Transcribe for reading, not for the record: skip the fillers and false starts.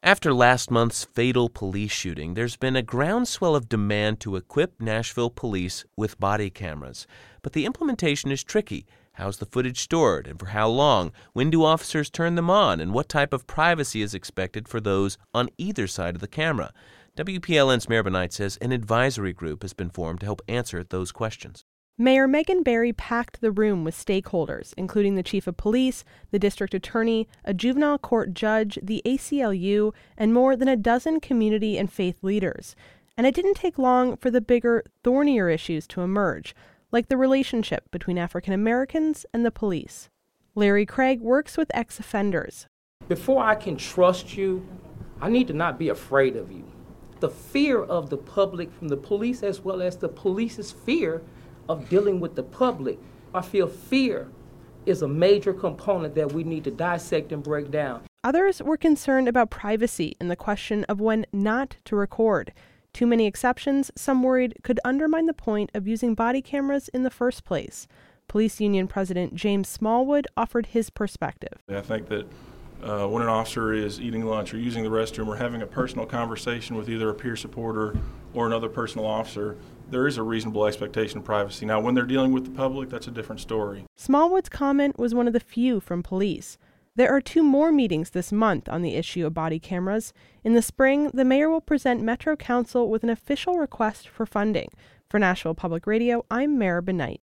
After last month's fatal police shooting, there's been a groundswell of demand to equip Nashville police with body cameras. But the implementation is tricky. How's the footage stored, and for how long? When do officers turn them on, and what type of privacy is expected for those on either side of the camera? WPLN's Mayor Benight says an advisory group has been formed to help answer those questions. Mayor Megan Barry packed the room with stakeholders, including the chief of police, the district attorney, a juvenile court judge, the ACLU, and more than a dozen community and faith leaders. And it didn't take long for the bigger, thornier issues to emerge, like the relationship between African Americans and the police. Larry Craig works with ex-offenders. Before I can trust you, I need to not be afraid of you. The fear of the public from the police, as well as the police's fear of dealing with the public. I feel fear is a major component that we need to dissect and break down. Others were concerned about privacy and the question of when not to record. Too many exceptions, some worried, could undermine the point of using body cameras in the first place. Police Union President James Smallwood offered his perspective. I think that when an officer is eating lunch or using the restroom or having a personal conversation with either a peer supporter or another personal officer, there is a reasonable expectation of privacy. Now, when they're dealing with the public, that's a different story. Smallwood's comment was one of the few from police. There are 2 more meetings this month on the issue of body cameras. In the spring, the mayor will present Metro Council with an official request for funding. For Nashville Public Radio, I'm Mara Benight.